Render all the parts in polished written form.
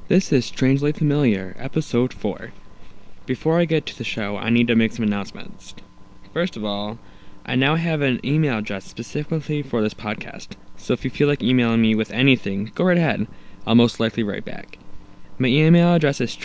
This is Strangely Familiar, Episode 4. Before I get to the show, I need to make some announcements. First of all, I now have an email address specifically for this podcast, so if you feel like emailing me with anything, go right ahead. I'll most likely write back. My email address is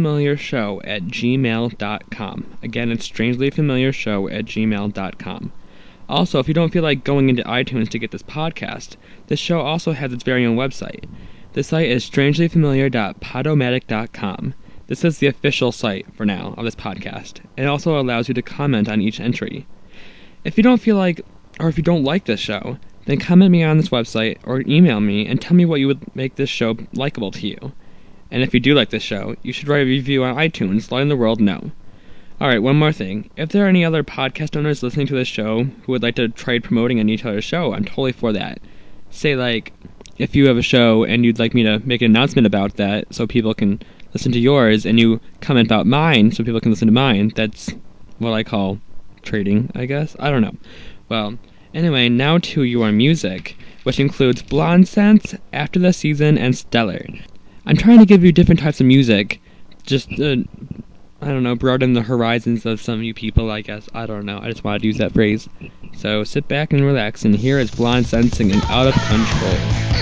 strangelyfamiliarshow@gmail.com. Again, it's strangelyfamiliarshow@gmail.com. Also, if you don't feel like going into iTunes to get this podcast, this show also has its very own website. The site is strangelyfamiliar.podomatic.com. This is the official site, for now, of this podcast. It also allows you to comment on each entry. If you don't feel like, or if you don't like this show, then comment me on this website or email me and tell me what you would make this show likable to you. And if you do like this show, you should write a review on iTunes letting the world know. Alright, one more thing. If there are any other podcast owners listening to this show who would like to try promoting on each other's show, I'm totally for that. Say, like, if you have a show and you'd like me to make an announcement about that so people can listen to yours, and you comment about mine so people can listen to mine, that's what I call trading, I guess? I don't know. Well, anyway, now to your music, which includes Blonde Sense, After the Season, and Stellar. I'm trying to give you different types of music, just I don't know, broaden the horizons of some of you people, I guess. I don't know. I just wanted to use that phrase. So sit back and relax, and here is Blonde Sense singing Out of Control.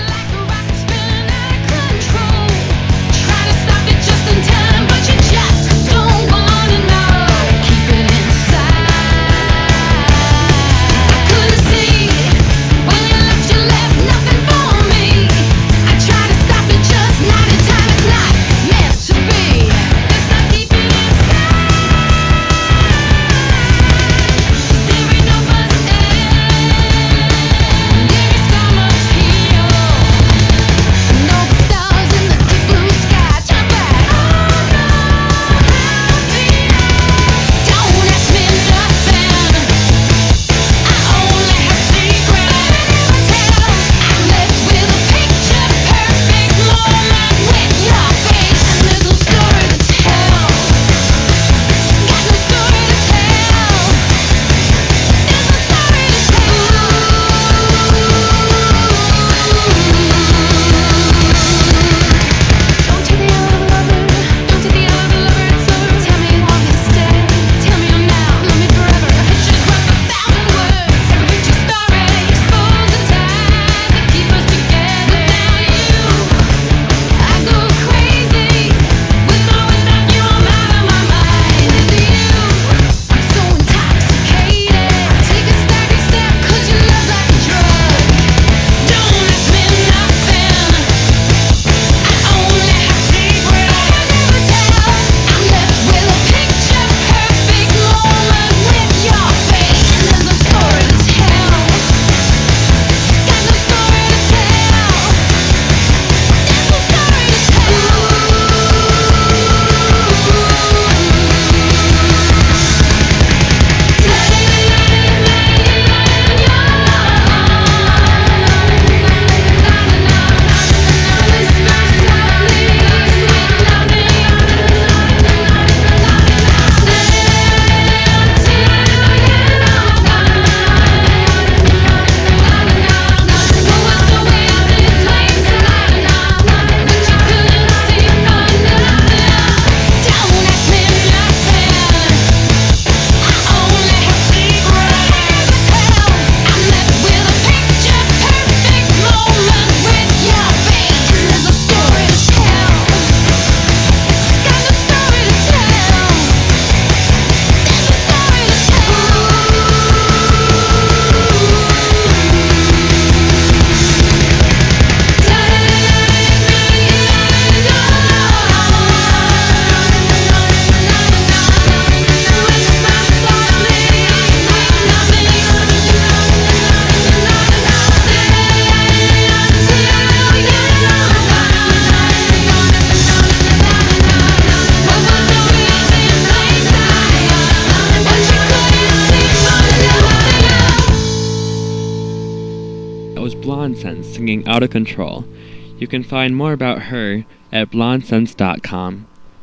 Blonde Sense singing Out of Control. You can find more about her at blondesense.com.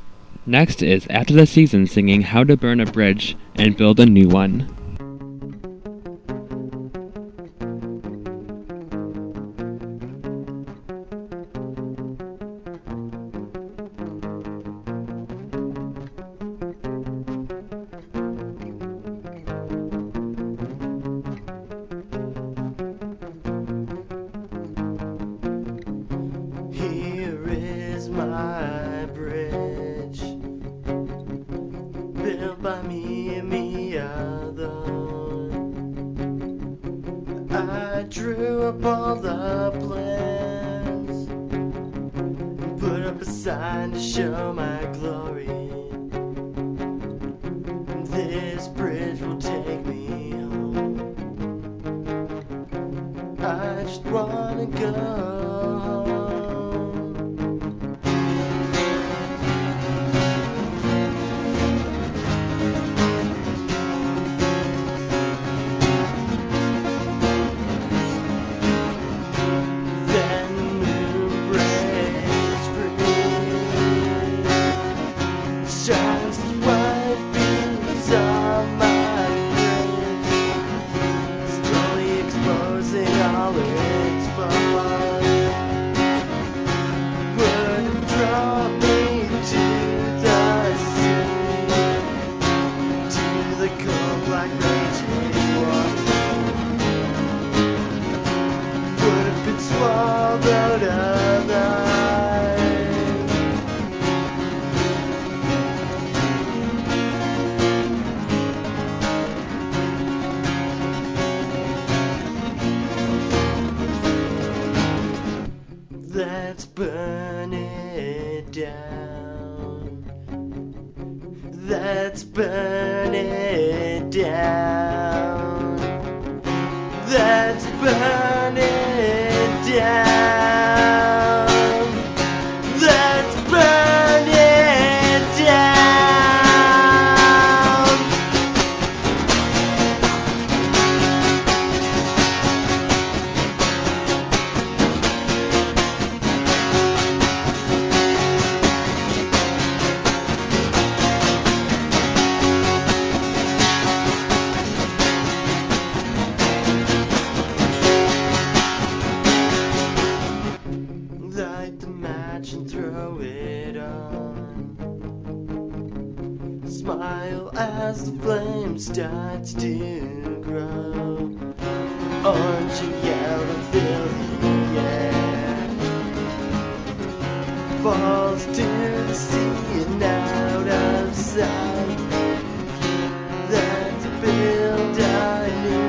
Next is After the Season singing How to Burn a Bridge and Build a New One. Here is my bridge, built by me and me alone. I drew up all the plans, put up a sign to show my glory. This bridge will take me home. I just wanna go home. Then the moon breaks free, shines its white beams on my bridge, slowly exposing all its flaws. Would it draw me to the sea, to the cold black raging water? Would have been swallowed alive. Let's burn it down. Let's burn it down. Let's burn it down. Let's burn it down. Light the match and throw it on. Smile as the flame starts to grow. Orange and yellow fill the air. Falls to the sea and out of sight. Let's build a new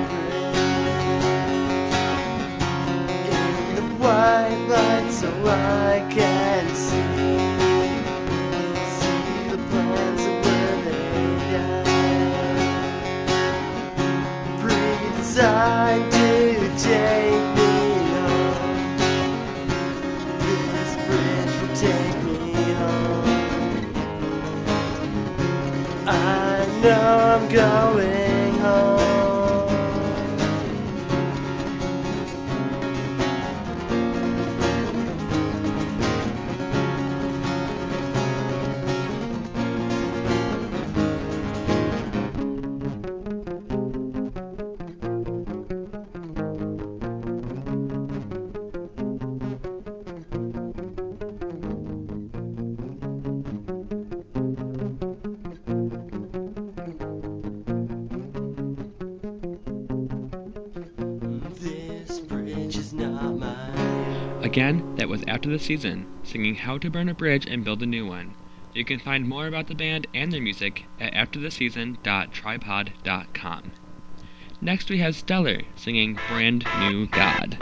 bridge in the white light so I can see the plans of where they die. Pre-designed to take me home. This bridge will take me home. I know I'm going home. This bridge is not mine. Again, that was After the Season, singing How to Burn a Bridge and Build a New One. You can find more about the band and their music at aftertheseason.tripod.com. Next we have Stellar, singing Brand New God.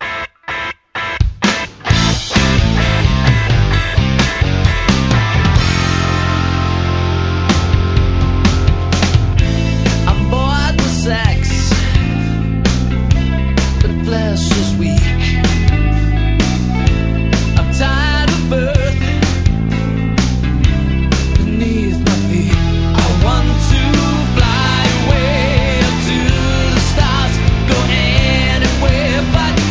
I'm bored with sex, but flesh is weak. I'm tired of birth beneath my feet. I want to fly away up to the stars, go anywhere but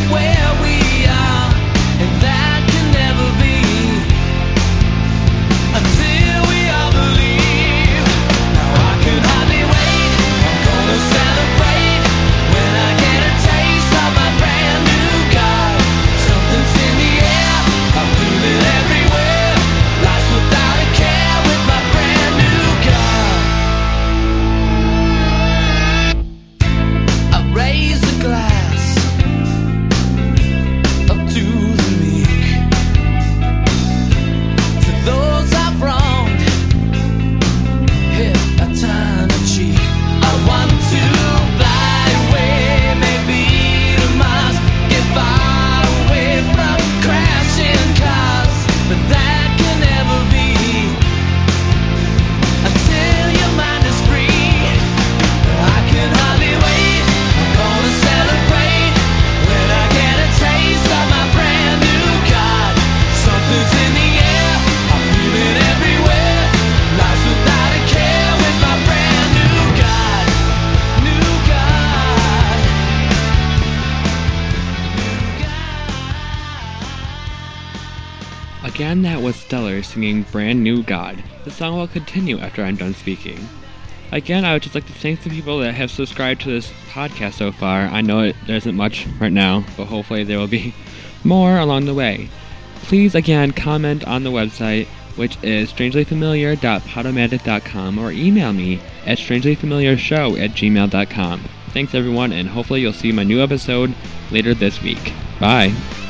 Again, that was Stellar singing Brand New God. The song will continue after I'm done speaking. Again, I would just like to thank the people that have subscribed to this podcast so far. I know there isn't much right now, but hopefully there will be more along the way. Please, again, comment on the website, which is strangelyfamiliar.podomatic.com, or email me at strangelyfamiliarshow@gmail.com. Thanks, everyone, and hopefully you'll see my new episode later this week. Bye.